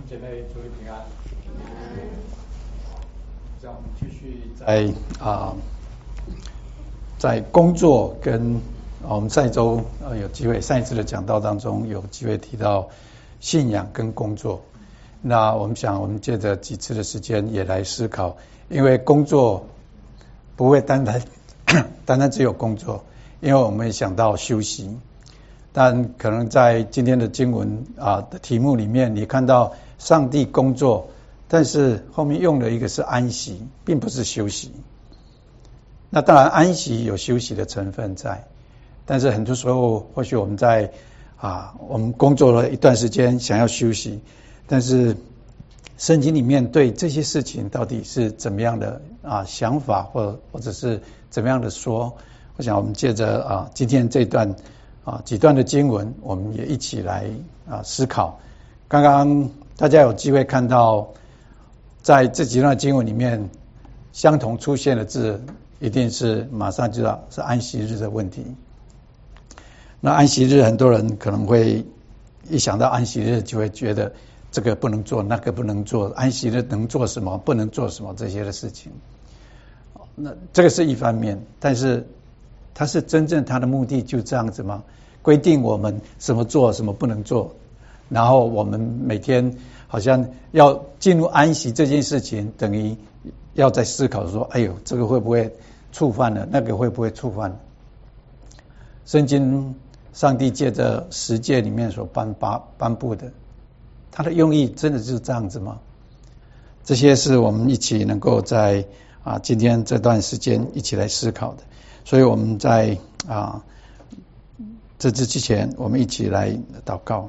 姐妹祝你平安。让我们继续在工作跟我们上一周有机会，上一次的讲道当中有机会提到信仰跟工作。那我们借着几次的时间也来思考，因为工作不会单单只有工作，因为我们也想到休息。但可能在今天的经文的题目里面，你看到上帝工作，但是后面用的一个是安息，并不是休息。那当然安息有休息的成分在，但是很多时候或许我们在我们工作了一段时间想要休息，但是圣经里面对这些事情到底是怎么样的想法，或者是怎么样的说，我想我们借着今天这段几段的经文，我们也一起来思考。刚刚大家有机会看到，在这几段经文里面，相同出现的字，一定是马上知道是安息日的问题。那安息日，很多人可能会一想到安息日，就会觉得这个不能做，那个不能做，安息日能做什么，不能做什么这些的事情。那这个是一方面，但是它是真正它的目的就这样子吗？规定我们什么做什么不能做，然后我们每天好像要进入安息这件事情，等于要在思考说，哎呦，这个会不会触犯了，那个会不会触犯了。圣经上帝借着十诫里面所颁布的，它的用意真的是这样子吗？这些是我们一起能够在今天这段时间一起来思考的。所以我们在这之前，我们一起来祷告。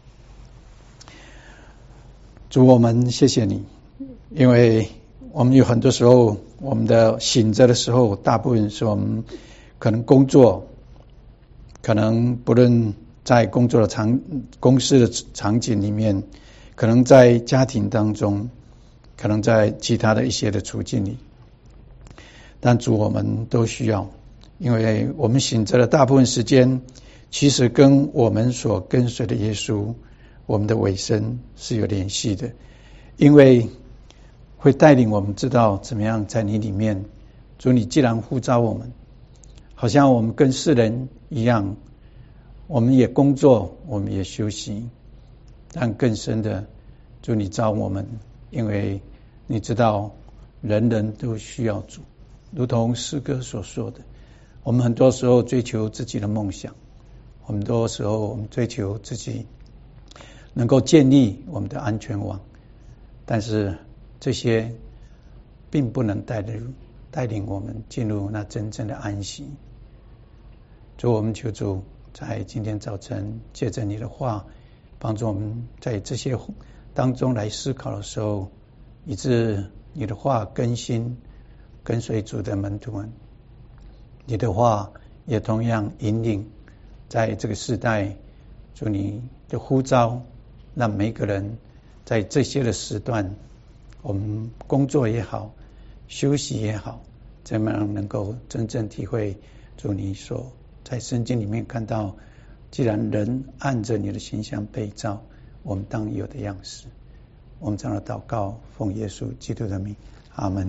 主，我们谢谢你，因为我们有很多时候，我们的醒着的时候，大部分是我们可能工作，可能不论在工作的公司的场景里面，可能在家庭当中，可能在其他的一些的处境里，但主，我们都需要，因为我们醒着的大部分时间，其实跟我们所跟随的耶稣，我们的尾声是有联系的，因为会带领我们知道怎么样在你里面。主，你既然呼召我们，好像我们跟世人一样，我们也工作，我们也休息，但更深的，主，你召我们，因为你知道人人都需要主，如同诗歌所说的，我们很多时候追求自己的梦想，很多时候我们追求自己能够建立我们的安全网，但是这些并不能带领我们进入那真正的安息。主，我们求主在今天早晨借着你的话，帮助我们在这些当中来思考的时候，以致你的话更新跟随主的门徒们，你的话也同样引领在这个时代，主你的呼召，让每个人在这些的时段，我们工作也好，休息也好，怎么样能够真正体会主你所在圣经里面看到，既然人按着你的形象被造，我们当有的样式。我们这样的祷告，奉耶稣基督的名，阿们。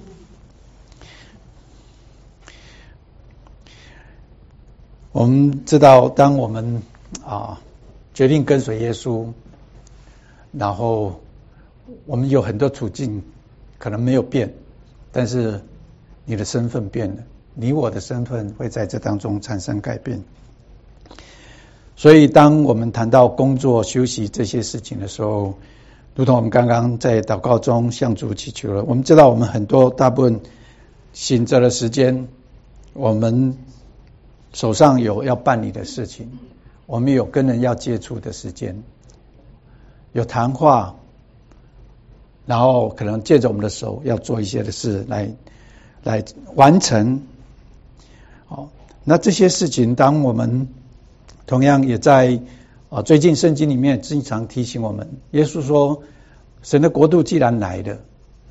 我们知道，当我们决定跟随耶稣，然后我们有很多处境可能没有变，但是你的身份变了，你我的身份会在这当中产生改变。所以当我们谈到工作休息这些事情的时候，如同我们刚刚在祷告中向主祈求了，我们知道我们大部分醒着的时间，我们手上有要办理的事情，我们有跟人要接触的时间，有谈话，然后可能借着我们的手要做一些的事来完成。那这些事情，当我们同样也在最近圣经里面经常提醒我们，耶稣说神的国度既然来了，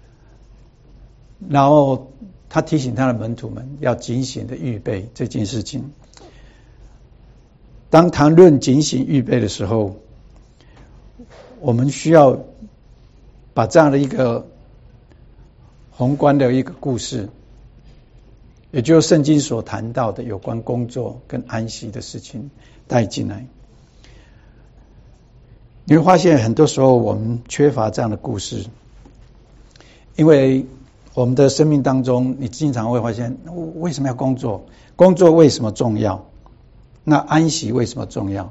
然后他提醒他的门徒们要警醒的预备这件事情。当谈论警醒预备的时候，我们需要把这样的一个宏观的一个故事，也就是圣经所谈到的有关工作跟安息的事情带进来。你会发现很多时候我们缺乏这样的故事，因为我们的生命当中，你经常会发现为什么要工作？工作为什么重要？那安息为什么重要？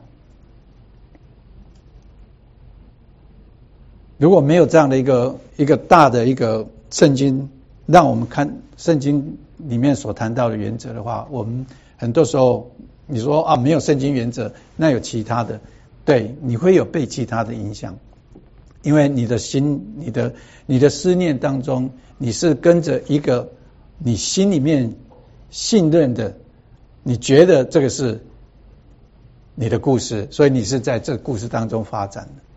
如果没有这样的一个大的一个圣经，让我们看圣经里面所谈到的原则的话，我们很多时候你说啊没有圣经原则，那有其他的，对，你会有被其他的影响，因为你的心、你的思念当中，你是跟着一个你心里面信任的，你觉得这个是你的故事，所以你是在这个故事当中发展的。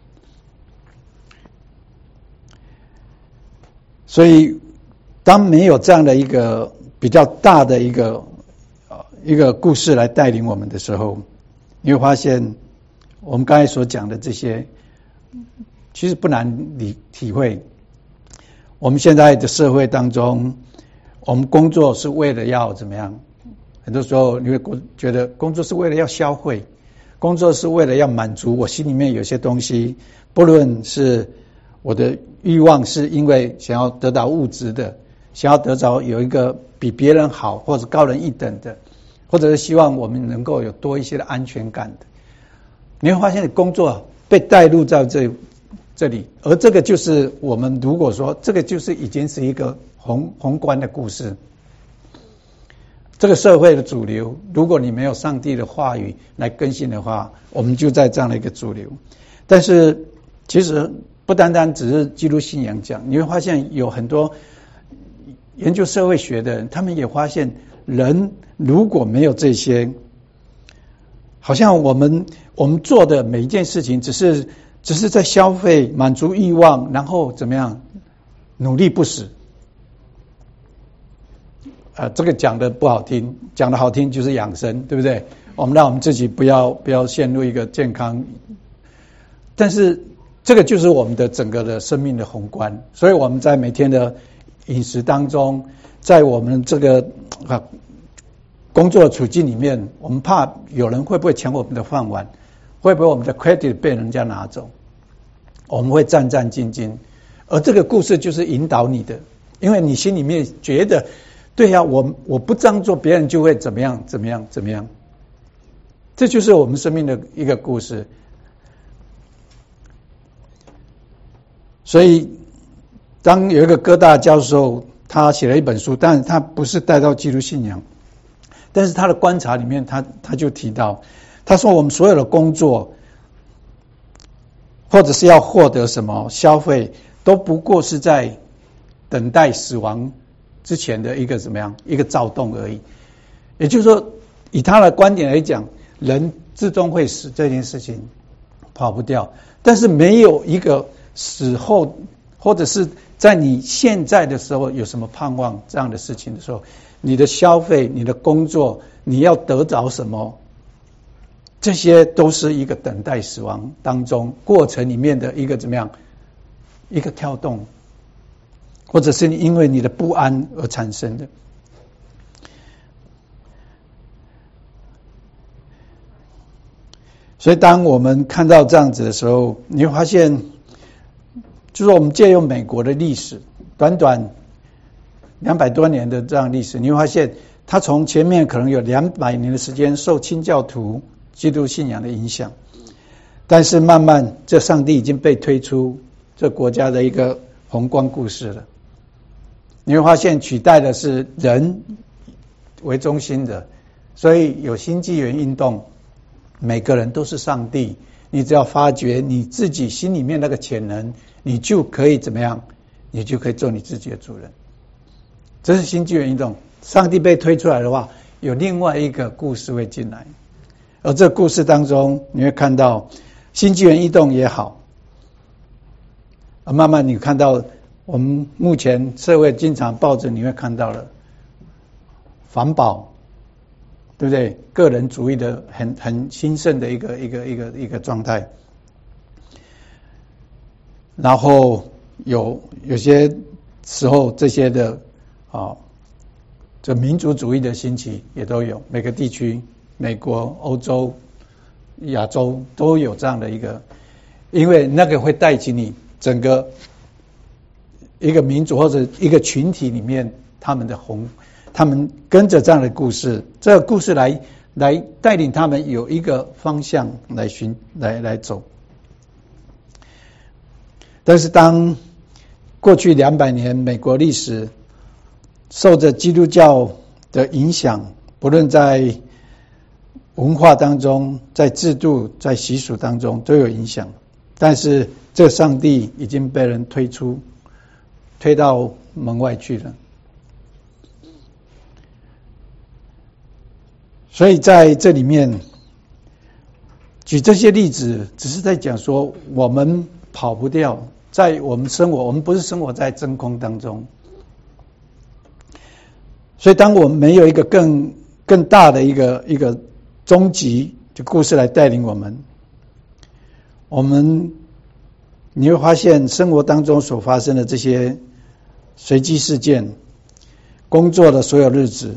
所以当没有这样的一个比较大的一个故事来带领我们的时候，你会发现我们刚才所讲的这些其实不难体会。我们现在的社会当中，我们工作是为了要怎么样？很多时候你会觉得工作是为了要消费，工作是为了要满足我心里面有些东西，不论是我的欲望是因为想要得到物质的，想要得到有一个比别人好或者高人一等的，或者是希望我们能够有多一些的安全感的，你会发现工作被带入到这里，而这个就是我们如果说这个就是已经是一个宏观的故事，这个社会的主流，如果你没有上帝的话语来更新的话，我们就在这样的一个主流。但是其实不单单只是基督信仰讲，你会发现有很多研究社会学的人，他们也发现人如果没有这些，好像我们做的每一件事情只是在消费满足欲望，然后怎么样努力不死。这个讲的不好听，讲的好听就是养生，对不对？我们让我们自己不要陷入一个健康，但是这个就是我们的整个的生命的宏观。所以我们在每天的饮食当中，在我们这个工作的处境里面，我们怕有人会不会抢我们的饭碗，会不会我们的 credit 被人家拿走，我们会战战兢兢。而这个故事就是引导你的，因为你心里面觉得对呀，我不这样做，别人就会怎么样。这就是我们生命的一个故事。所以当有一个哥大教授，他写了一本书，但是他不是带到基督信仰，但是他的观察里面，他就提到，他说我们所有的工作或者是要获得什么消费，都不过是在等待死亡之前的一个怎么样一个躁动而已。也就是说，以他的观点来讲，人最终会死这件事情跑不掉，但是没有一个死后或者是在你现在的时候有什么盼望这样的事情的时候，你的消费、你的工作，你要得着什么，这些都是一个等待死亡当中过程里面的一个怎么样一个跳动，或者是因为你的不安而产生的。所以当我们看到这样子的时候，你会发现就是我们借用美国的历史，短短200多年的这样历史，你会发现它从前面可能有200年的时间受清教徒基督信仰的影响，但是慢慢这上帝已经被推出这国家的一个宏观故事了。你会发现取代的是人为中心的，所以有新纪元运动，每个人都是上帝，你只要发掘你自己心里面那个潜能，你就可以怎么样，你就可以做你自己的主人。这是新纪元运动，上帝被推出来的话，有另外一个故事会进来，而这个故事当中你会看到新纪元运动也好，慢慢你看到我们目前社会经常报纸你会看到了环保，对不对？个人主义的很兴盛的一个状态。然后有些时候这些的这民族主义的兴起也都有，每个地区，美国、欧洲、亚洲都有这样的一个，因为那个会带起你整个一个民族或者一个群体里面他们跟着这样的故事，这个故事来带领他们有一个方向来走。但是当过去200年美国历史受着基督教的影响，不论在文化当中，在制度，在习俗当中都有影响，但是这上帝已经被人推到门外去了。所以在这里面举这些例子，只是在讲说我们跑不掉，在我们不是生活在真空当中。所以当我们没有一个更大的一个终极的故事来带领我们你会发现生活当中所发生的这些随机事件，工作的所有日子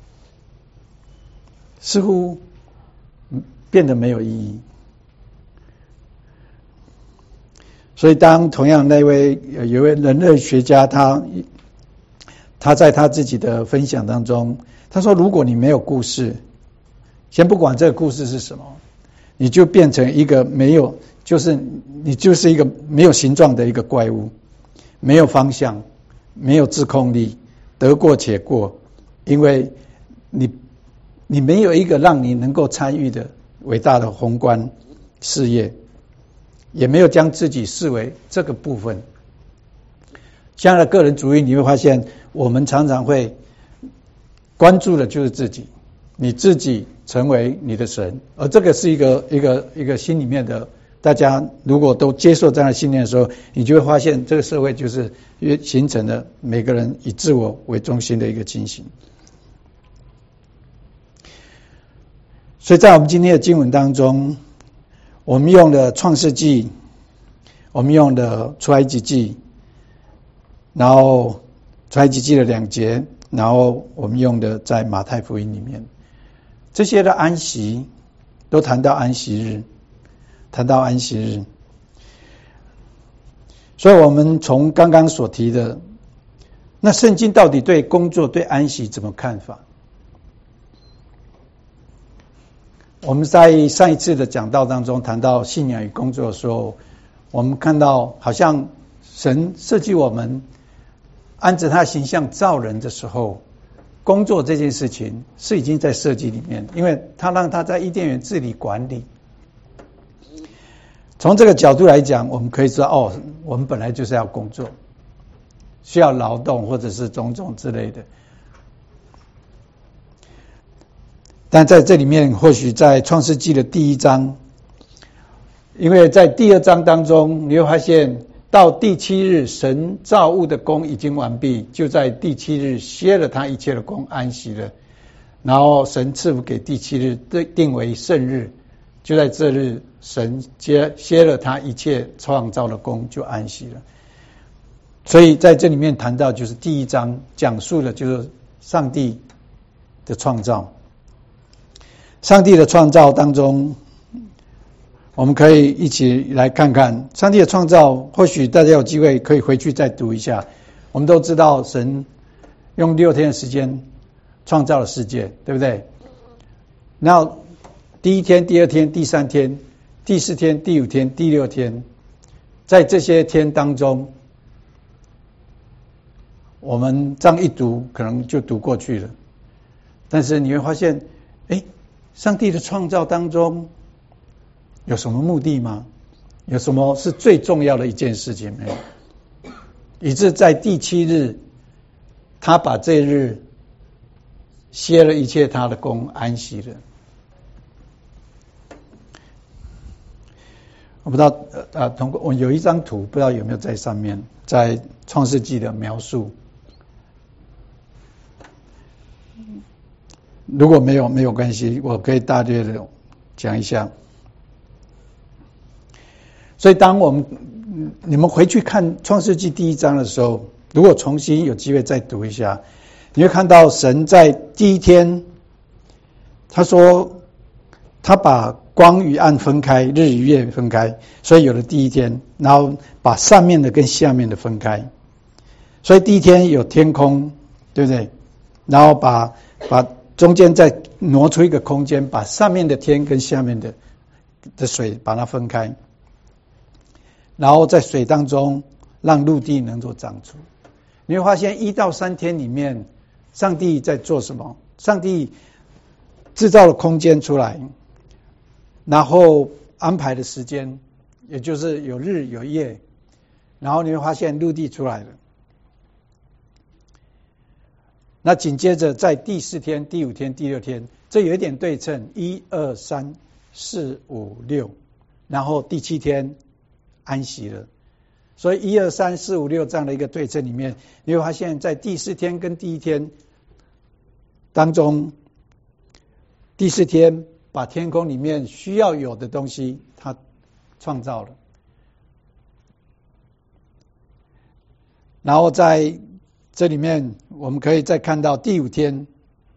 似乎变得没有意义。所以当同样有一位人类学家，他在他自己的分享当中，他说如果你没有故事，先不管这个故事是什么，你就变成一个你就是一个没有形状的一个怪物，没有方向，没有自控力，得过且过，因为你没有一个让你能够参与的伟大的宏观事业，也没有将自己视为这个部分。这样的个人主义，你会发现我们常常会关注的就是自己，你自己成为你的神，而这个是一个心里面的，大家如果都接受这样的信念的时候，你就会发现这个社会就是形成了每个人以自我为中心的一个情形。所以在我们今天的经文当中，我们用的创世纪，我们用的出埃及记，然后出埃及记的2节，然后我们用的在马太福音里面，这些的安息都谈到安息日，所以我们从刚刚所提的，那圣经到底对工作对安息怎么看法？我们在上一次的讲道当中谈到信仰与工作的时候，我们看到好像神设计我们按着他形象造人的时候，工作这件事情是已经在设计里面，因为他让他在伊甸园治理管理。从这个角度来讲，我们可以知道我们本来就是要工作，需要劳动或者是种种之类的。但在这里面，或许在创世纪的第1章，因为在第2章当中，你会发现到第7日，神造物的工已经完毕，就在第7日歇了他一切的工，安息了。然后神赐福给第7日，定为圣日，就在这日，神歇了他一切创造的工，就安息了。所以在这里面谈到，就是第1章讲述了就是上帝的创造。上帝的创造当中，我们可以一起来看看上帝的创造。或许大家有机会可以回去再读一下。我们都知道神用6天的时间创造了世界，对不对？然后第1天、第2天、第3天、第4天、第5天、第6天，在这些天当中，我们这样一读可能就读过去了，但是你会发现上帝的创造当中有什么目的吗？有什么是最重要的一件事情没有？以致在第7日，他把这日歇了一切他的工，安息了。我不知道通过我有一张图，不知道有没有在上面，在创世纪的描述。如果没有关系，我可以大略的讲一下。所以当我们你们回去看创世纪第1章的时候，如果重新有机会再读一下，你会看到神在第一天，他说他把光与暗分开，日与月分开，所以有了第一天，然后把上面的跟下面的分开，所以第一天有天空，对不对？然后把中间再挪出一个空间，把上面的天跟下面的水把它分开，然后在水当中让陆地能够长出。你会发现1到3天里面，上帝在做什么？上帝制造了空间出来，然后安排的时间，也就是有日有夜，然后你会发现陆地出来了。那紧接着在第4天、第5天、第6天，这有一点对称，1、2、3、4、5、6，然后第7天安息了。所以1、2、3、4、5、6这样的一个对称里面，你会发现在第4天跟第1天当中，第4天把天空里面需要有的东西他创造了，然后在这里面我们可以再看到第5天，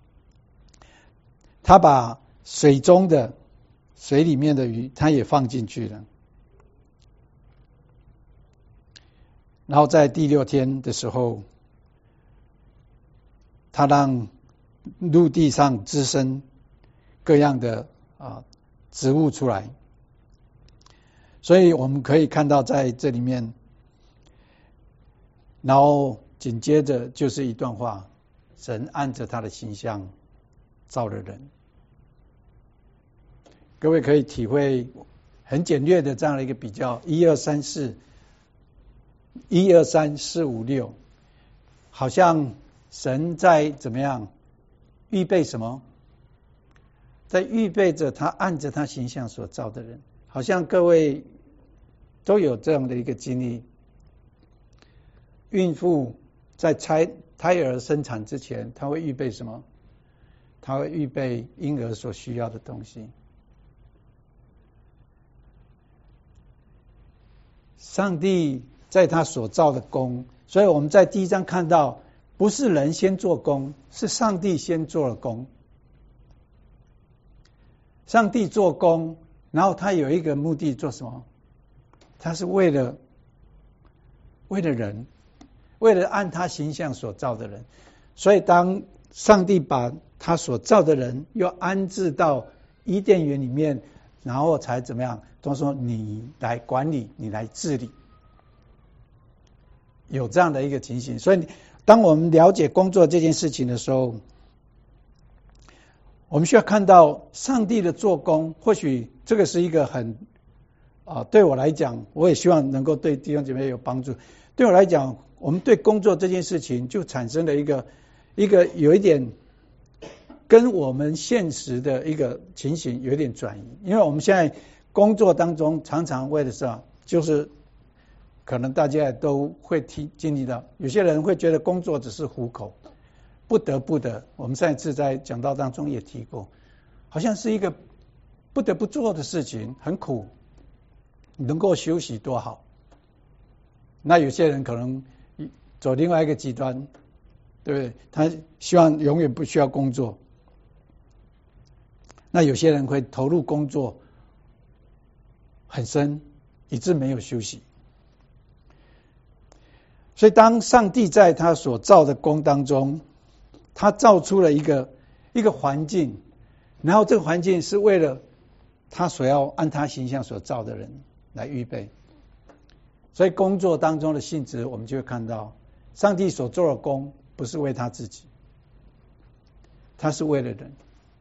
他把水中的水里面的鱼他也放进去了，然后在第6天的时候，他让陆地上滋生各样的植物出来。所以我们可以看到在这里面，然后紧接着就是一段话，神按着他的形象造了人。各位可以体会很简略的这样的一个比较，1、2、3、4，1、2、3、4、5、6，好像神在怎么样预备什么？在预备着他按着他形象所造的人。好像各位都有这样的一个经历，孕妇在胎儿生产之前，他会预备什么？他会预备婴儿所需要的东西。上帝在他所造的工，所以我们在第1章看到，不是人先做工，是上帝先做了工。上帝做工，然后他有一个目的，做什么？他是为了人，为了按他形象所造的人。所以当上帝把他所造的人又安置到伊甸园里面，然后才怎么样？都说你来管理，你来治理，有这样的一个情形。所以当我们了解工作这件事情的时候，我们需要看到上帝的做工。或许这个是一个很对我来讲，我也希望能够对弟兄姐妹有帮助。对我来讲，我们对工作这件事情就产生了一个有一点跟我们现实的一个情形有一点转移。因为我们现在工作当中常常为的是就是可能大家都会经历到，有些人会觉得工作只是糊口，不得不的。我们上一次在讲道当中也提过，好像是一个不得不做的事情，很苦，能够休息多好。那有些人可能走另外一个极端，对不对？他希望永远不需要工作。那有些人会投入工作很深，以致没有休息。所以当上帝在他所造的工当中，他造出了一个环境，然后这个环境是为了他所要按他形象所造的人来预备。所以工作当中的性质，我们就会看到上帝所做的工不是为他自己，他是为了人。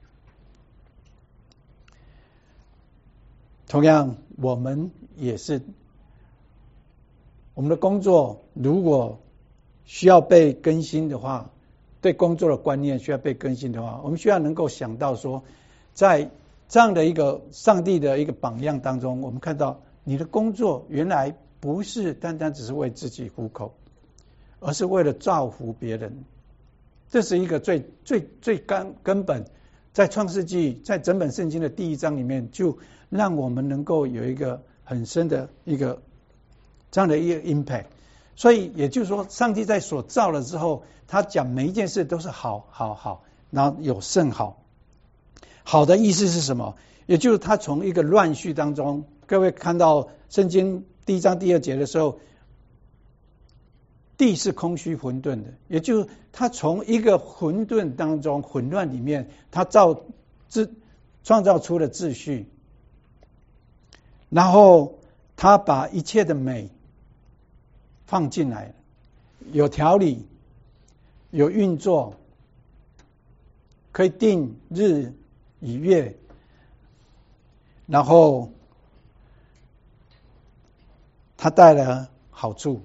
同样我们也是，我们的工作如果需要被更新的话，对工作的观念需要被更新的话，我们需要能够想到说，在这样的一个上帝的一个榜样当中，我们看到你的工作原来不是单单只是为自己糊口，而是为了造福别人。这是一个最根本，在创世纪，在整本圣经的第1章里面，就让我们能够有一个很深的一个这样的一个 impact。所以也就是说，上帝在所造了之后，他讲每一件事都是好好好，然后有甚好。好的意思是什么？也就是他从一个乱序当中，各位看到圣经1章2节的时候，地是空虚混沌的，也就是他从一个混沌当中混乱里面，他创造出了秩序，然后他把一切的美放进来，有条理，有运作，可以定日以月，然后他带来好处。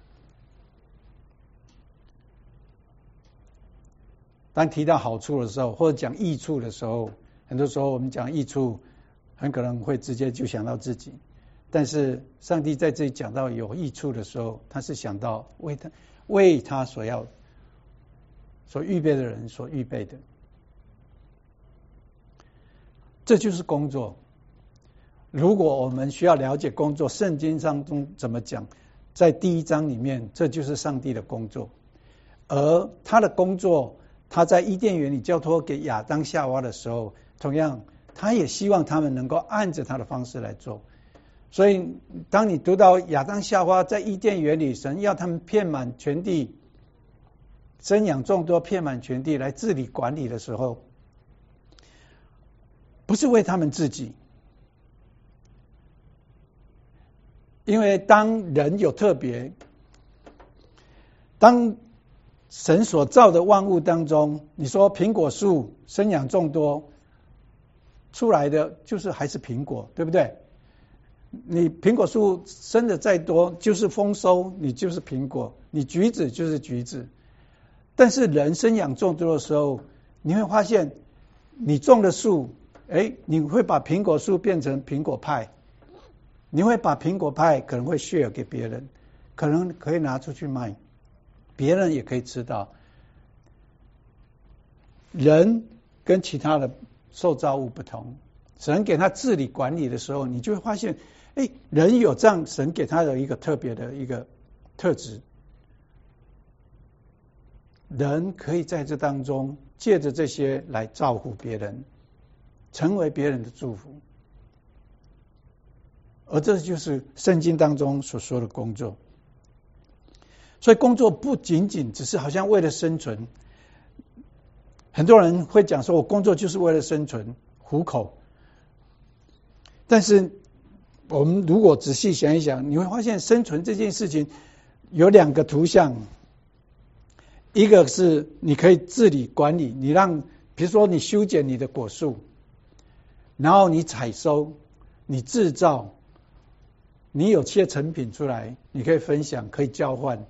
当提到好处的时候，或者讲益处的时候，很多时候我们讲益处，很可能会直接就想到自己。但是上帝在这里讲到有益处的时候，他是想到为他所预备的人所预备的。这就是工作。如果我们需要了解工作，圣经当中怎么讲？在第1章里面，这就是上帝的工作。而他的工作，他在伊甸园里交托给亚当夏娃的时候，同样他也希望他们能够按着他的方式来做。所以当你读到亚当夏娃在伊甸园里，神要他们遍满全地，生养众多，遍满全地来治理管理的时候，不是为他们自己，因为当人有特别，当神所造的万物当中，你说苹果树生养众多，出来的就是还是苹果，对不对？你苹果树生的再多，就是丰收，你就是苹果；你橘子就是橘子。但是人生养众多的时候，你会发现，你种的树，你会把苹果树变成苹果派，你会把苹果派可能会 share 给别人，可能可以拿出去卖，别人也可以吃到。人跟其他的受造物不同，神给他治理管理的时候，你就会发现，人有这样神给他的一个特别的一个特质，人可以在这当中借着这些来照顾别人，成为别人的祝福。而这就是圣经当中所说的工作。所以工作不仅仅只是好像为了生存，很多人会讲说我工作就是为了生存糊口，但是我们如果仔细想一想，你会发现生存这件事情有2个图像，一个是你可以治理管理，你让比如说你修剪你的果树，然后你采收，你制造，你有些成品出来，你可以分享，可以交换。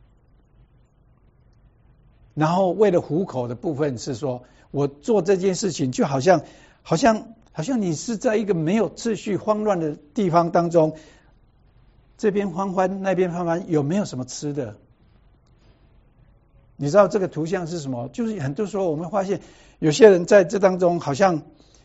然后为了糊口的部分是说，我做这件事情就好像你是在一个没有秩序慌乱的地方当中，这边欢欢那边欢欢，有没有什么吃的？你知道这个图像是什么？就是很多时候我们发现有些人在这当中好像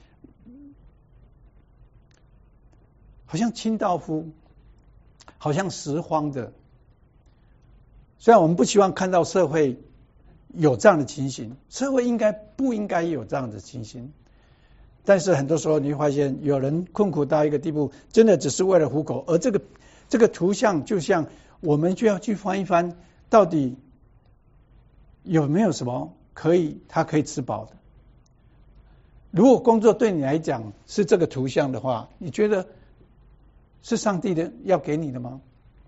清道夫，好像拾荒的。虽然我们不希望看到社会有这样的情形，社会不应该有这样的情形，但是很多时候你会发现有人困苦到一个地步，真的只是为了糊口。而这个图像就像我们就要去翻一翻，到底有没有什么他可以吃饱的。如果工作对你来讲是这个图像的话，你觉得是上帝的要给你的吗？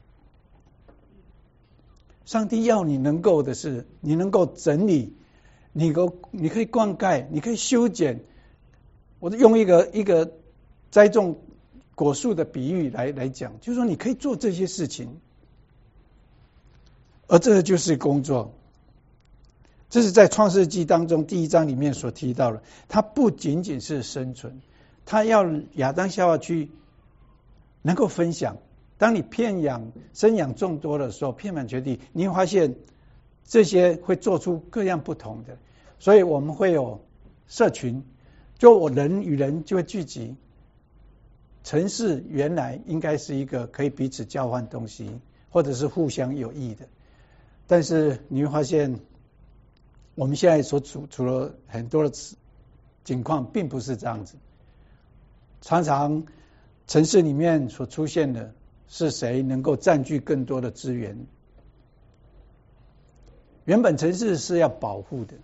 上帝要你能够的是，你能够整理，你可以灌溉，你可以修剪。我用一个栽种果树的比喻来讲，就是说你可以做这些事情，而这就是工作。这是在创世纪当中第1章里面所提到的，它不仅仅是生存，它要亚当夏娃去能够分享。当你生养众多的时候，遍满全地，你会发现这些会做出各样不同的。所以我们会有社群，就人与人就会聚集， 城市原来应该是一个可以彼此交换东西，或者是互相有益的。但是你会发现，我们现在所处了很多的情况并不是这样子。常常城市里面所出现的是谁能够占据更多的资源？原本城市是要保护的，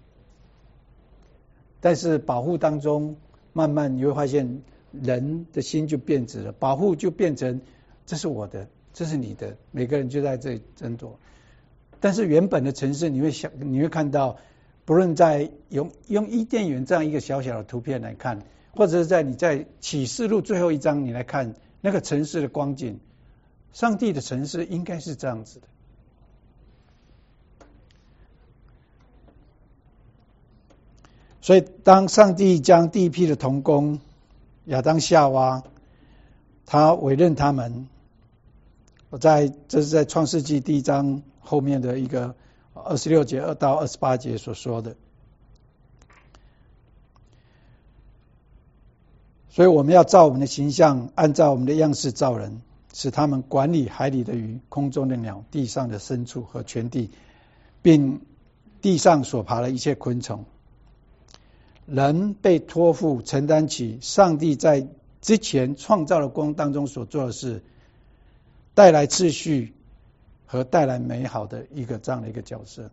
但是保护当中，慢慢你会发现人的心就变质了，保护就变成这是我的，这是你的，每个人就在这里争夺。但是原本的城市，你会看到，不论在用伊甸园这样一个小小的图片来看，或者是你在启示录最后一章你来看那个城市的光景，上帝的城市应该是这样子的。所以当上帝将第一批的同工亚当夏娃，他委任他们，这是在创世纪第1章后面的一个26节2到28节所说的。所以我们要照我们的形象，按照我们的样式造人，使他们管理海里的鱼、空中的鸟、地上的牲畜和全地，并地上所爬的一切昆虫。人被托付承担起上帝在之前创造的光当中所做的事，带来秩序和带来美好的这样的一个角色。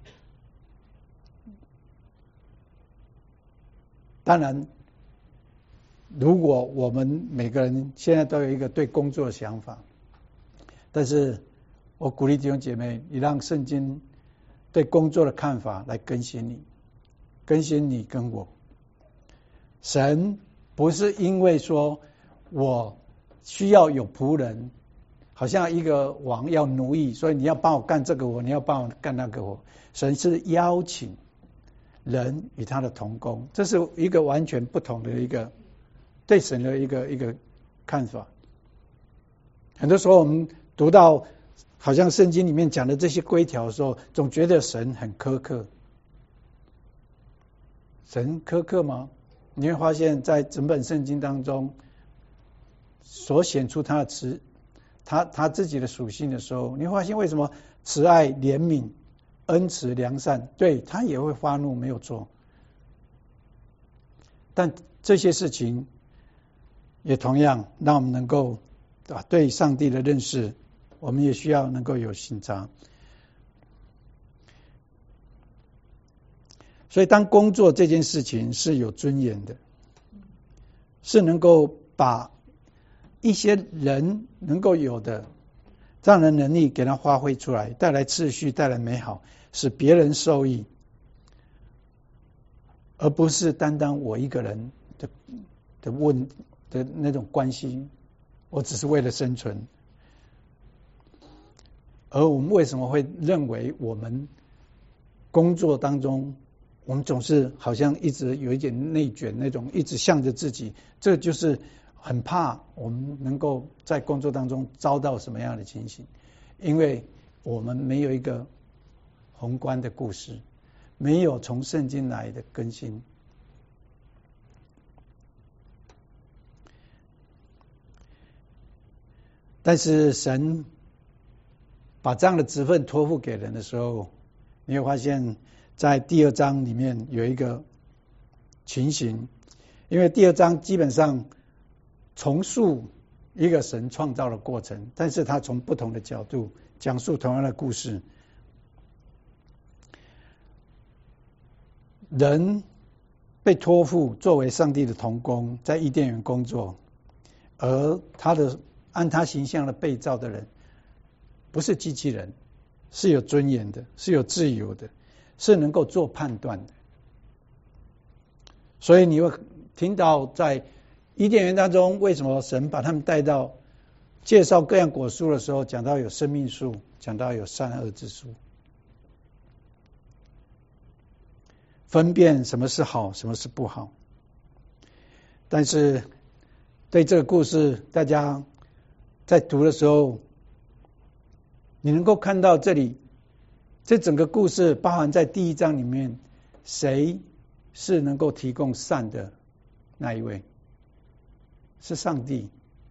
当然，如果我们每个人现在都有一个对工作的想法，但是我鼓励弟兄姐妹，你让圣经对工作的看法来更新你跟我。神不是因为说我需要有仆人，好像一个王要奴役，所以你要帮我干这个活，你要帮我干那个活。神是邀请人与他的同工，这是一个完全不同的一个对神的一个看法。很多时候我们读到好像圣经里面讲的这些规条的时候，总觉得神很苛刻。神苛刻吗？你会发现在整本圣经当中所显出他的他自己的属性的时候，你会发现为什么慈爱、怜悯、恩慈、良善，对，他也会发怒，没有错。但这些事情也同样让我们能够对上帝的认识，我们也需要能够有省察。所以当工作这件事情是有尊严的，是能够把一些人能够有的这样的能力给他发挥出来，带来秩序，带来美好，使别人受益，而不是单单我一个人的那种关系，我只是为了生存。而我们为什么会认为我们工作当中我们总是好像一直有一点内卷，那种一直向着自己，这就是很怕我们能够在工作当中遭到什么样的情形，因为我们没有一个宏观的故事，没有从圣经来的更新。但是神把这样的职分托付给人的时候，你会发现在第2章里面有一个情形，因为第2章基本上重述一个神创造的过程，但是他从不同的角度讲述同样的故事。人被托付作为上帝的同工，在伊甸园工作，而按他形象的被造的人不是机器人，是有尊严的，是有自由的，是能够做判断的。所以你会听到在伊甸园当中，为什么神把他们带到介绍各样果树的时候，讲到有生命树，讲到有善恶之树，分辨什么是好，什么是不好。但是对这个故事，大家在读的时候，你能够看到这里，这整个故事包含在第1章里面，谁是能够提供善的那一位？ 是上帝。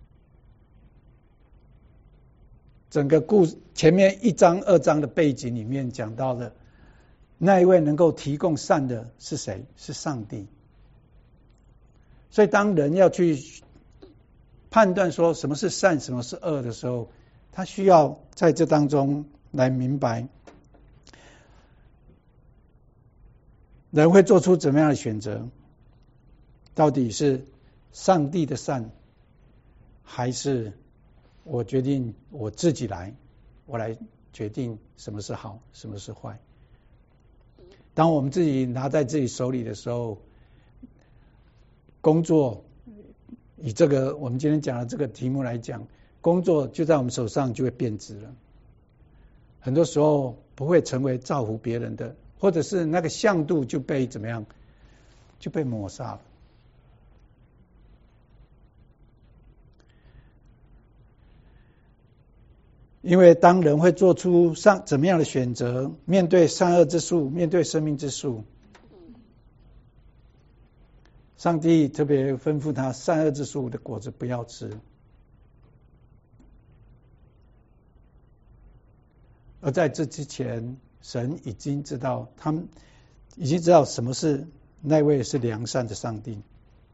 整个前面1章2章的背景里面讲到的，那一位能够提供善的是谁？是上帝。所以当人要去判断说什么是善，什么是恶的时候，他需要在这当中来明白，人会做出怎么样的选择？到底是上帝的善，还是我决定我自己我来决定什么是好，什么是坏？当我们自己拿在自己手里的时候，工作以这个我们今天讲的这个题目来讲，工作就在我们手上就会变质了。很多时候不会成为造福别人的，或者是那个向度就被怎么样，就被抹杀了。因为当人会做出怎么样的选择，面对善恶之树，面对生命之树，上帝特别吩咐他，善恶之树的果子不要吃。而在这之前，神已经知道，他们已经知道什么是那位是良善的上帝。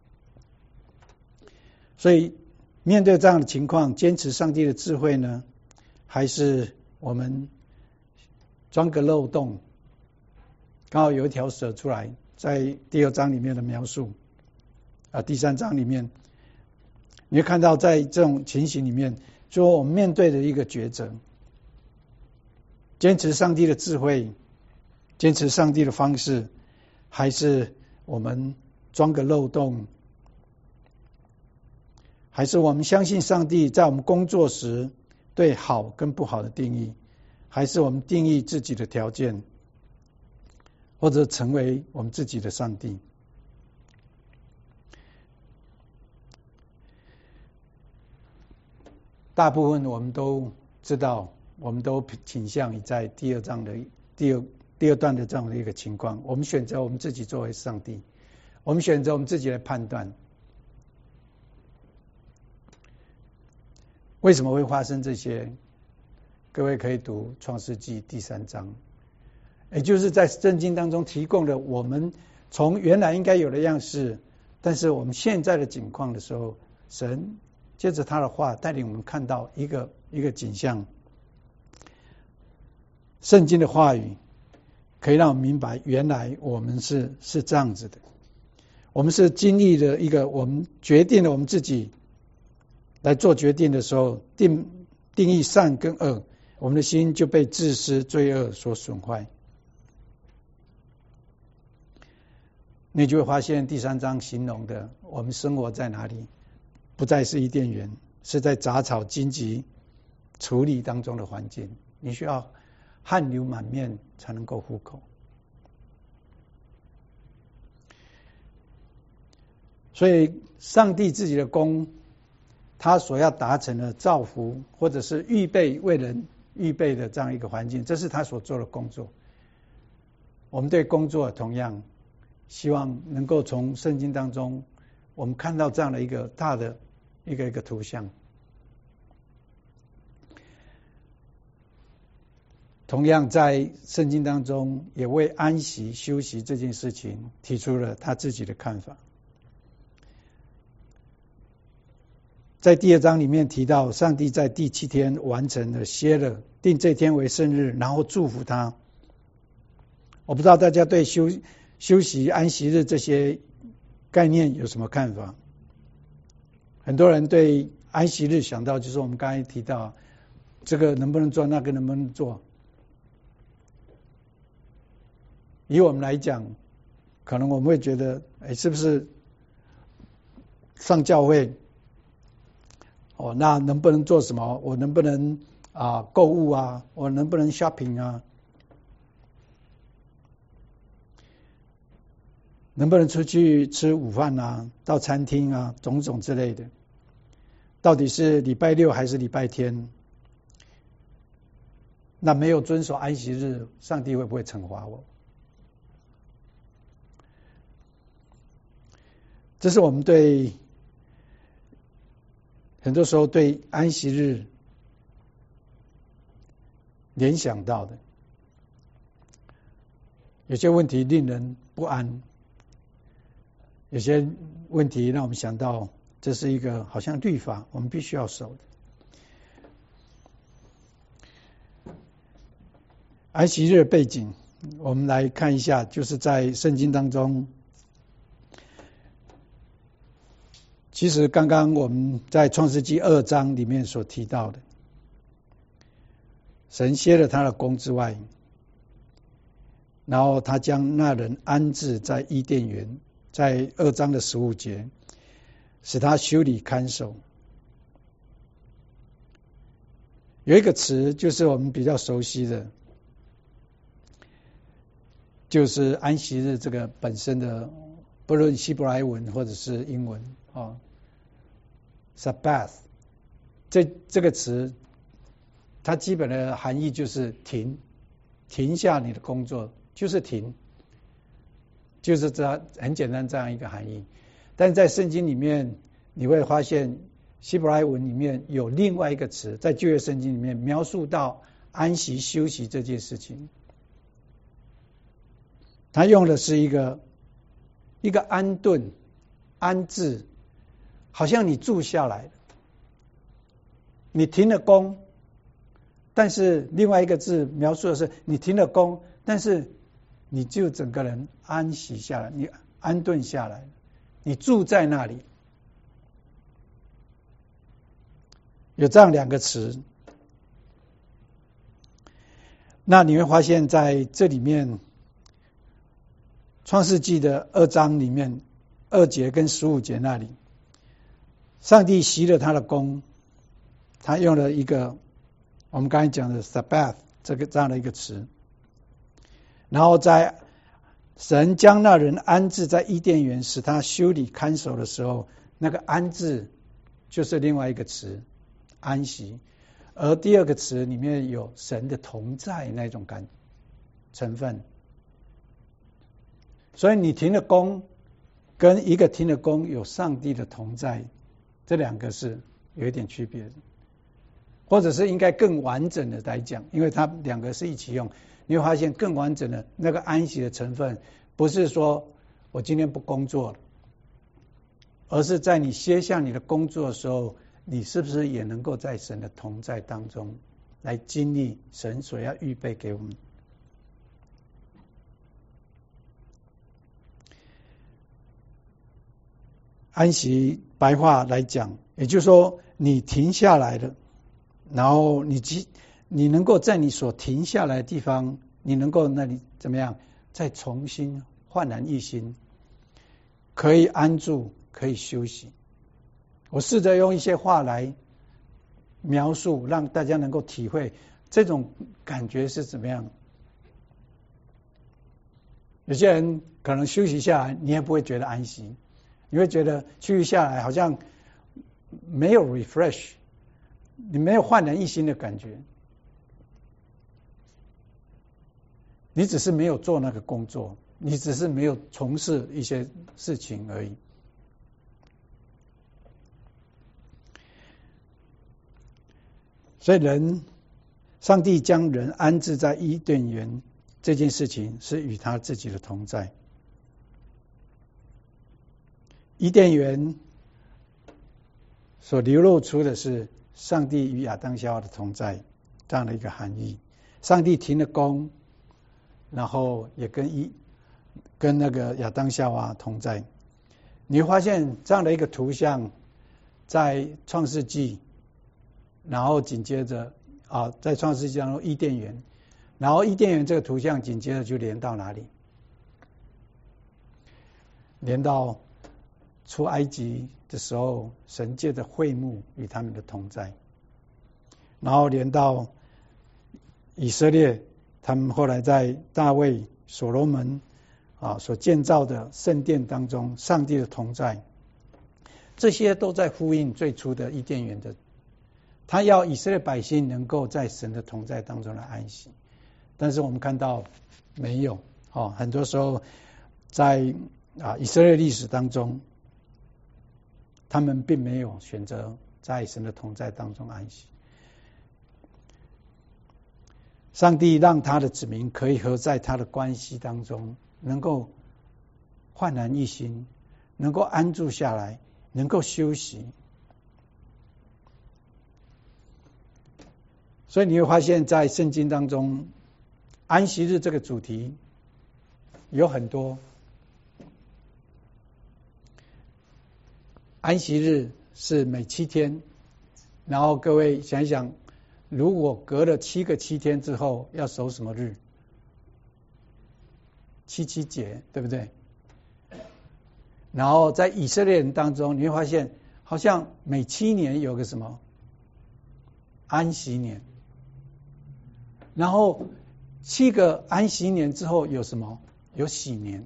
所以面对这样的情况，坚持上帝的智慧呢，还是我们钻个漏洞？刚好有一条蛇出来，在第2章里面的描述第3章里面，你会看到在这种情形里面，就我们面对的一个抉择：坚持上帝的智慧，坚持上帝的方式，还是我们钻个漏洞？还是我们相信上帝在我们工作时对好跟不好的定义？还是我们定义自己的条件，或者成为我们自己的上帝？大部分我们都知道，我们都倾向于在第2章的第二段的这样的一个情况，我们选择我们自己作为上帝，我们选择我们自己来判断。为什么会发生这些？各位可以读创世纪第3章，也就是在圣经当中提供了我们从原来应该有的样式，但是我们现在的景况的时候，神接着他的话带领我们看到一个景象。圣经的话语可以让我们明白，原来我们是这样子的。我们是经历了一个，我们决定了我们自己来做决定的时候，定义善跟恶，我们的心就被自私罪恶所损坏。你就会发现第3章形容的，我们生活在哪里？不再是伊甸园，是在杂草荆棘处理当中的环境。你需要汗流满面才能够糊口。所以上帝自己的功，他所要达成的造福，或者是为人预备的这样一个环境，这是他所做的工作。我们对工作同样希望能够从圣经当中，我们看到这样的一个大的一个图像。同样在圣经当中，也为安息休息这件事情提出了他自己的看法。在第2章里面提到，上帝在第7天完成了歇了，定这天为圣日，然后祝福他。我不知道大家对休息安息日这些概念有什么看法？很多人对安息日想到就是我们刚才提到，这个能不能做，那个能不能做。以我们来讲，可能我们会觉得，是不是上教会？那能不能做什么？我能不能购物啊？我能不能 shopping 啊？能不能出去吃午饭啊？到餐厅啊？种种之类的。到底是礼拜6还是礼拜天？那没有遵守安息日，上帝会不会惩罚我？这是我们对很多时候对安息日联想到的，有些问题令人不安，有些问题让我们想到这是一个好像律法，我们必须要守的。安息日的背景，我们来看一下，就是在圣经当中，其实刚刚我们在创世纪2章里面所提到的，神歇了他的工之外，然后他将那人安置在伊甸园，在2章的15节，使他修理看守。有一个词就是我们比较熟悉的，就是安息日这个本身的，不论希伯来文或者是英文Sabbath 这个词，它基本的含义就是停下你的工作，就是停，就是这样很简单这样一个含义。但在圣经里面你会发现希伯来文里面有另外一个词，在旧约圣经里面描述到安息休息这件事情，他用的是一个安顿安置，好像你住下来了，你停了工，但是另外一个字描述的是你停了工，但是你就整个人安息下来，你安顿下来，你住在那里，有这样两个词。那你会发现在这里面创世纪的2章里面2节跟15节那里，上帝息了他的工，他用了一个我们刚才讲的 Sabbath 这样的一个词，然后在神将那人安置在伊甸园，使他修理看守的时候，那个安置就是另外一个词安息，而第二个词里面有神的同在那种成分。所以你停了工跟一个停了工有上帝的同在，这两个是有一点区别的，或者是应该更完整的来讲，因为它两个是一起用，你会发现更完整的那个安息的成分，不是说我今天不工作了，而是在你歇下你的工作的时候，你是不是也能够在神的同在当中来经历神所要预备给我们。安息白话来讲，也就是说你停下来了，然后你能够在你所停下来的地方，你能够那里怎么样再重新焕然一新，可以安住，可以休息。我试着用一些话来描述，让大家能够体会这种感觉是怎么样。有些人可能休息下来你也不会觉得安息，你会觉得休息下来好像没有 refresh， 你没有焕然一新的感觉，你只是没有做那个工作，你只是没有从事一些事情而已。所以上帝将人安置在伊甸园这件事情是与他自己的同在。伊甸园所流露出的是上帝与亚当夏娃的同在这样的一个含义。上帝停了工，然后也跟那个亚当夏娃同在。你会发现这样的一个图像在创世纪，然后紧接着在创世纪当中伊甸园，然后伊甸园这个图像紧接着就连到哪里？连到出埃及的时候，神借着会幕与他们的同在，然后连到以色列，他们后来在大卫、所罗门所建造的圣殿当中，上帝的同在，这些都在呼应最初的伊甸园的，他要以色列百姓能够在神的同在当中来安息。但是我们看到没有，很多时候在以色列历史当中，他们并没有选择在神的同在当中安息。上帝让他的子民可以和在他的关系当中能够焕然一新，能够安住下来，能够休息。所以你会发现在圣经当中，安息日这个主题有很多。安息日是每7天，然后各位想一想，如果隔了7个7天之后要守什么日？7节，对不对？然后在以色列人当中，你会发现好像每7年有个什么安息年，然后7个安息年之后有什么？有喜年。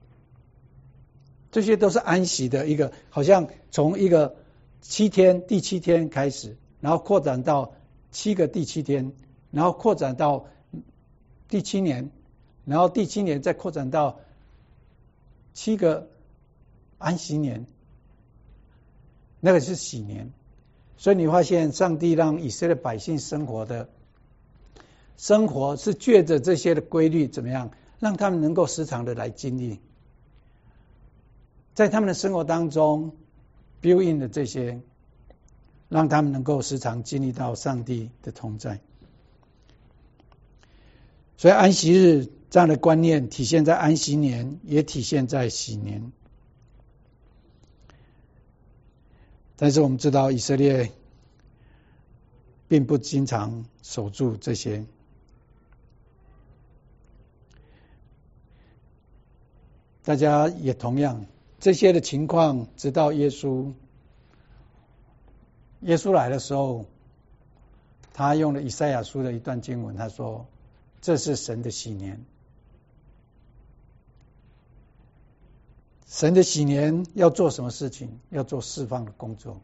这些都是安息的一个，好像从一个7天第7天开始，然后扩展到7个第7天，然后扩展到第7年，然后第7年再扩展到7个安息年，那个是喜年。所以你发现上帝让以色列百姓生活是借着这些的规律，怎么样让他们能够时常的来经历，在他们的生活当中 build in 的这些，让他们能够时常经历到上帝的同在。所以安息日这样的观念体现在安息年，也体现在喜年。但是我们知道以色列并不经常守住这些。大家也同样，这些的情况直到耶稣来的时候，他用了以赛亚书的一段经文，他说这是神的喜年。神的喜年要做什么事情？要做释放的工作。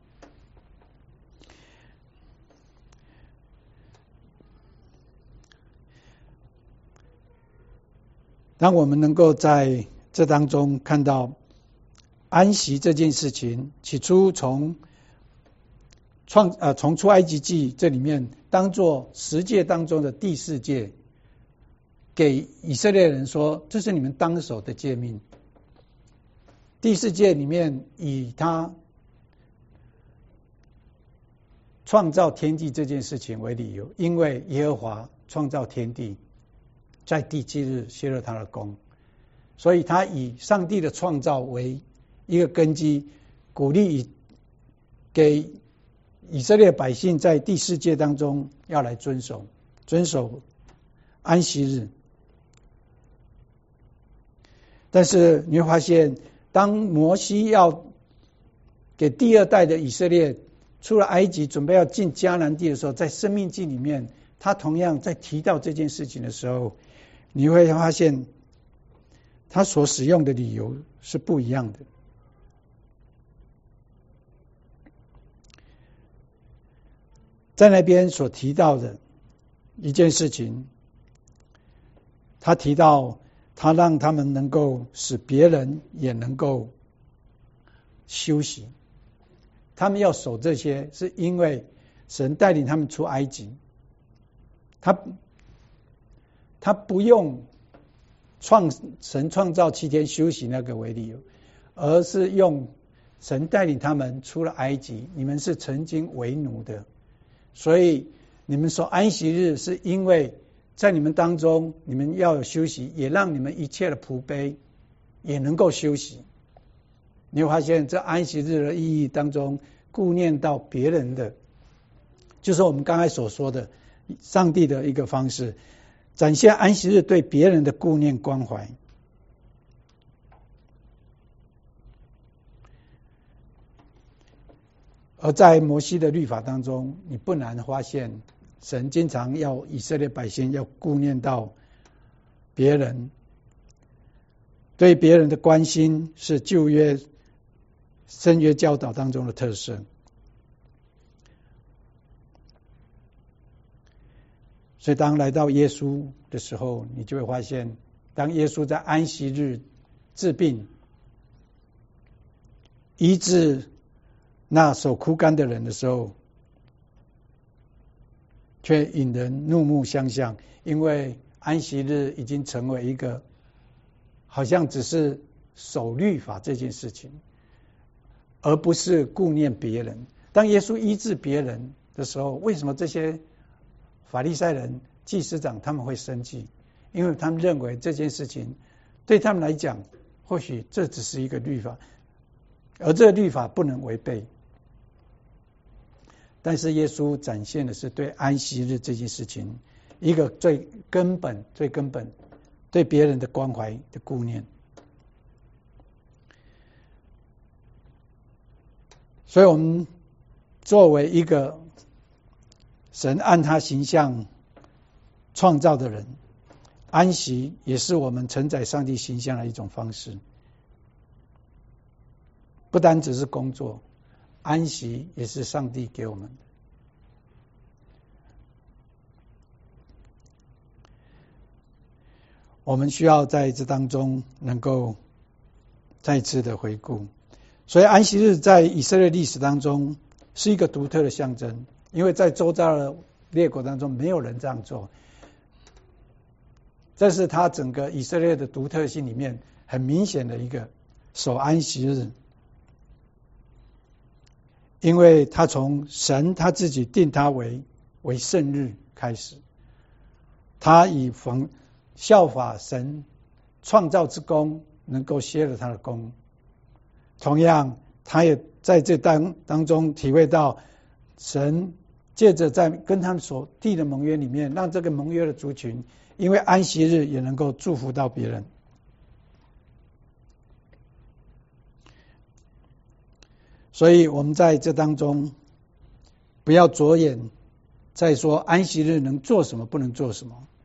当我们能够在这当中看到安息这件事情，起初从出埃及记这里面当作10诫当中的第4诫，给以色列人说这是你们当守的诫命。第4诫里面以他创造天地这件事情为理由，因为耶和华创造天地，在第7日歇了他的功，所以他以上帝的创造为一个根基，鼓励给以色列百姓在第4诫当中要来遵守安息日。但是你会发现，当摩西要给第2代的以色列出了埃及，准备要进迦南地的时候，在申命记里面，他同样在提到这件事情的时候，你会发现他所使用的理由是不一样的。在那边所提到的一件事情，他提到他让他们能够使别人也能够休息。他们要守这些，是因为神带领他们出埃及，他不用神创造7天休息那个为理由，而是用神带领他们出了埃及，你们是曾经为奴的，所以你们守安息日是因为在你们当中你们要有休息，也让你们一切的仆婢也能够休息。你会发现这安息日的意义当中，顾念到别人的，就是我们刚才所说的上帝的一个方式，展现安息日对别人的顾念关怀。而在摩西的律法当中，你不难发现神经常要以色列百姓要顾念到别人，对别人的关心是旧约新约教导当中的特色。所以当来到耶稣的时候，你就会发现，当耶稣在安息日治病医治那手枯干的人的时候，却引人怒目相向，因为安息日已经成为一个好像只是守律法这件事情，而不是顾念别人。当耶稣医治别人的时候，为什么这些法利赛人、祭司长他们会生气？因为他们认为这件事情对他们来讲，或许这只是一个律法，而这个律法不能违背。但是耶稣展现的是对安息日这件事情一个最根本对别人的关怀的顾念。所以我们作为一个神按他形象创造的人，安息也是我们承载上帝形象的一种方式。不单只是工作，安息也是上帝给我们的。我们需要在这当中能够再次的回顾。所以安息日在以色列历史当中是一个独特的象征，因为在周遭的列国当中没有人这样做。这是他整个以色列的独特性里面很明显的一个守安息日，因为他从神他自己定他为圣日开始，他以效法神创造之功，能够歇了他的功。同样，他也在这当中体会到神借着在跟他们所缔的盟约里面，让这个盟约的族群因为安息日也能够祝福到别人。所以我们在这当中不要着眼在说安息日能做什么不能做什么，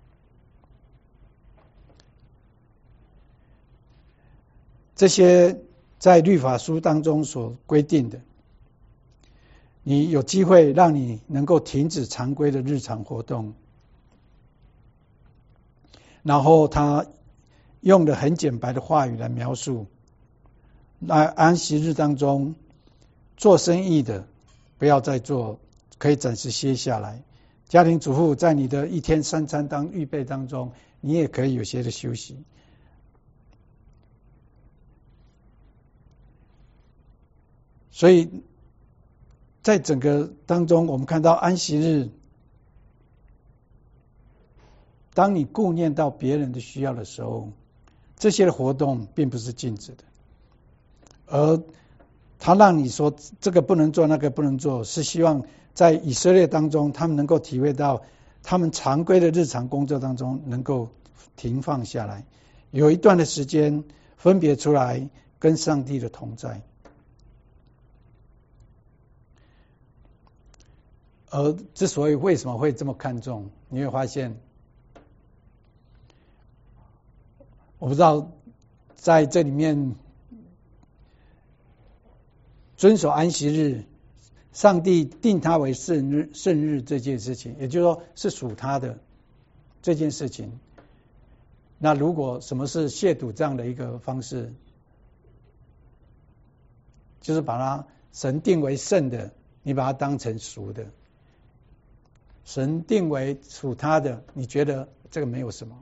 这些在律法书当中所规定的，你有机会让你能够停止常规的日常活动，然后他用了很简白的话语来描述，那安息日当中做生意的不要再做，可以暂时歇下来。家庭主妇在你的一天三餐预备当中，你也可以有些的休息。所以在整个当中，我们看到安息日，当你顾念到别人的需要的时候，这些的活动并不是禁止的，而他让你说这个不能做那个不能做，是希望在以色列当中他们能够体会到他们常规的日常工作当中能够停放下来，有一段的时间分别出来跟上帝的同在。而之所以为什么会这么看重，你会发现，我不知道在这里面遵守安息日，上帝定他为圣日这件事情，也就是说是属他的这件事情。那如果什么是亵渎这样的一个方式，就是把它神定为圣的，你把它当成属的。神定为属他的，你觉得这个没有什么。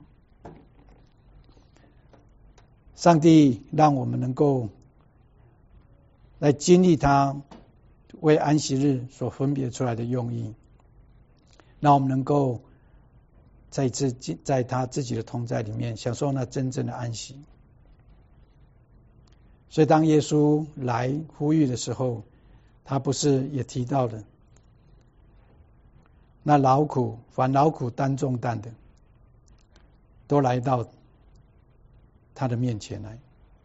上帝让我们能够来经历他为安息日所分别出来的用意，让我们能够在他自己的同在里面享受那真正的安息。所以当耶稣来呼吁的时候，他不是也提到了那凡劳苦担重担的，都来到他的面前来，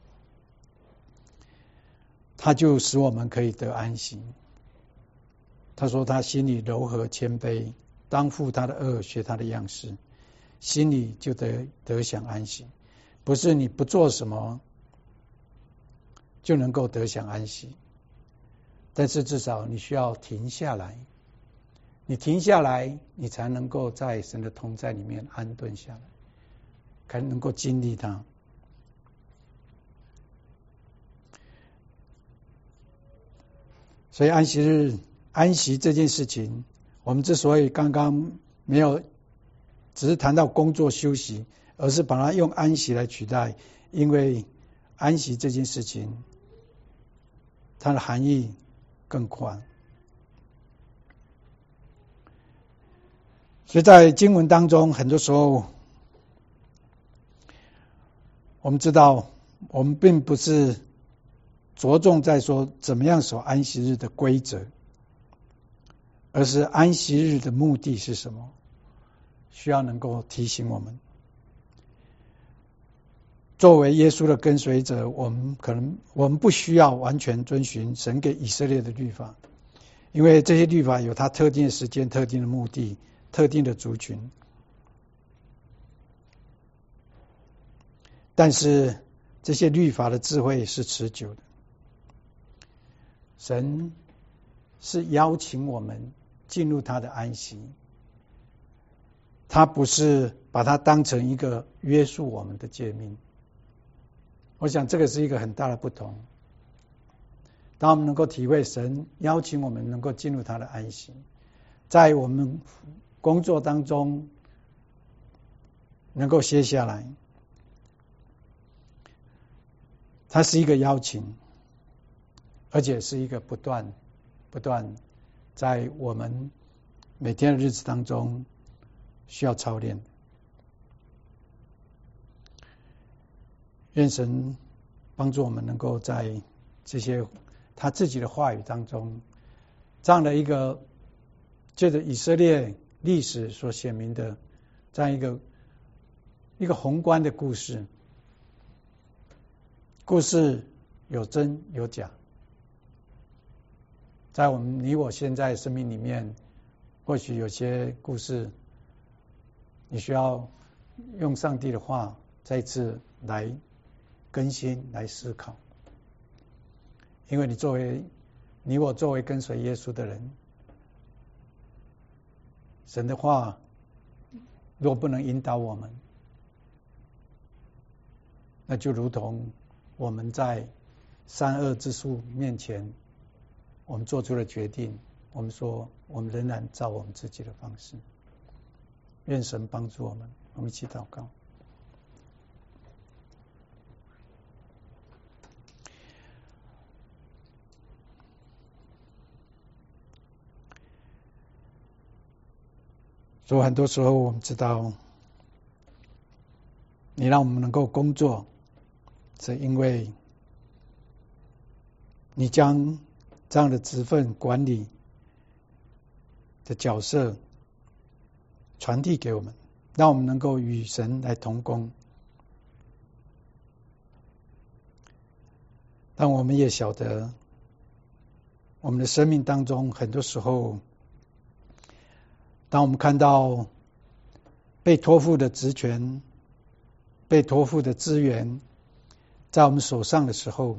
他就使我们可以得安息。他说他心里柔和谦卑，当负他的恶，学他的样式，心里就得享安息。不是你不做什么就能够得享安息，但是至少你需要停下来，你停下来，你才能够在神的同在里面安顿下来，才能够经历他。 所以安息日安息这件事情，我们之所以刚刚没有只是谈到工作休息，而是把它用安息来取代，因为安息这件事情它的含义更宽。所以在经文当中，很多时候我们知道，我们并不是着重在说怎么样守安息日的规则，而是安息日的目的是什么，需要能够提醒我们。作为耶稣的跟随者，我们不需要完全遵循神给以色列的律法，因为这些律法有它特定的时间、特定的目的、特定的族群。但是这些律法的智慧是持久的，神是邀请我们进入他的安息，他不是把它当成一个约束我们的诫命。我想这个是一个很大的不同。当我们能够体会神邀请我们能够进入他的安息，在我们工作当中能够歇下来，它是一个邀请，而且是一个不断在我们每天的日子当中需要操练。愿神帮助我们能够在这些他自己的话语当中，这样的一个借着以色列历史所显明的这样一个宏观的故事，故事有真有假，在你我现在生命里面，或许有些故事你需要用上帝的话再次来更新来思考，因为你我作为跟随耶稣的人，神的话若不能引导我们，那就如同我们在善恶之树面前，我们做出了决定，我们说我们仍然照我们自己的方式。愿神帮助我们，我们一起祷告。所以很多时候我们知道，你让我们能够工作，是因为你将这样的职分管理的角色传递给我们，让我们能够与神来同工。但我们也晓得，我们的生命当中很多时候，当我们看到被托付的职权、被托付的资源在我们手上的时候，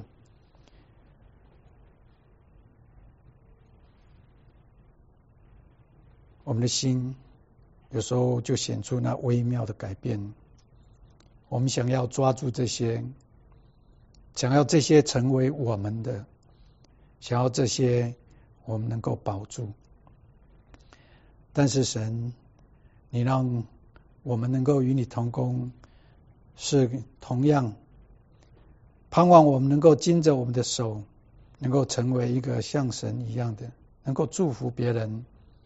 我们的心有时候就显出那微妙的改变。我们想要抓住这些，想要这些成为我们的，想要这些我们能够保住。但是神，你让我们能够与你同工，是同样盼望我们能够经着我们的手，能够成为一个像神一样的，能够祝福别人，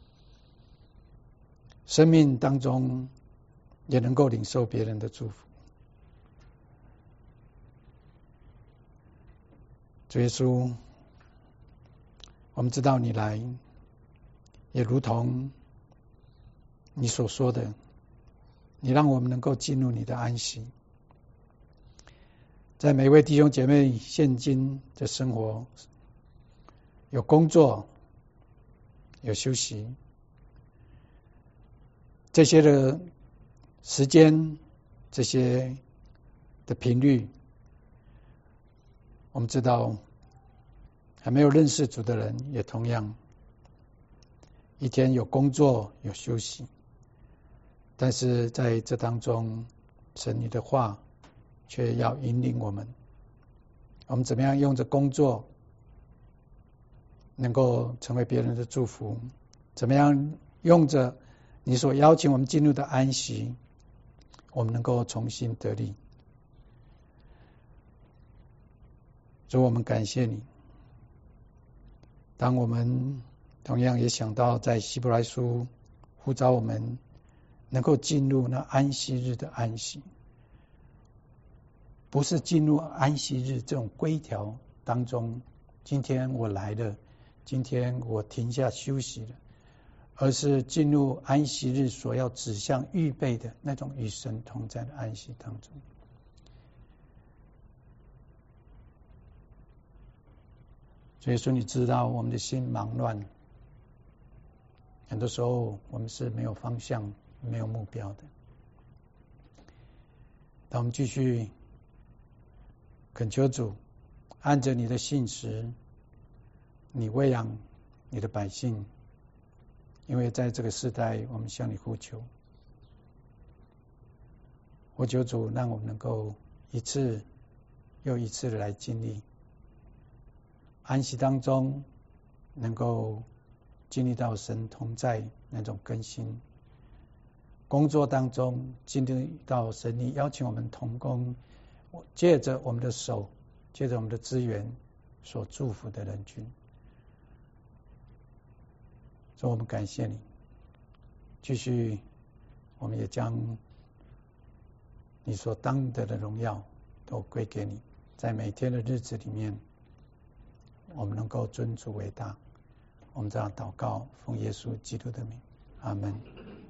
生命当中也能够领受别人的祝福。主耶稣，我们知道你来，也如同你所说的，你让我们能够进入你的安息。在每位弟兄姐妹现今的生活，有工作，有休息，这些的时间，这些的频率，我们知道还没有认识主的人也同样，一天有工作有休息，但是在这当中，神你的话却要引领我们怎么样用着工作能够成为别人的祝福，怎么样用着你所邀请我们进入的安息，我们能够重新得力。主，我们感谢你。当我们同样也想到在希伯来书呼召我们能够进入那安息日的安息，不是进入安息日这种规条当中，今天我来了，今天我停下休息了，而是进入安息日所要指向预备的那种与神同在的安息当中。所以说，你知道我们的心忙乱，很多时候我们是没有方向、没有目标的。当我们继续恳求主，按着你的信实，你喂养你的百姓，因为在这个时代，我们向你呼求。我求主，让我们能够一次又一次的来经历安息当中，能够经历到神同在那种更新；工作当中经历到神你邀请我们同工，借着我们的手，借着我们的资源所祝福的人群。所以我们感谢你，继续我们也将你所当得的荣耀都归给你，在每天的日子里面，我们能够尊主为大。我们这样祷告，奉耶稣基督的名，阿们。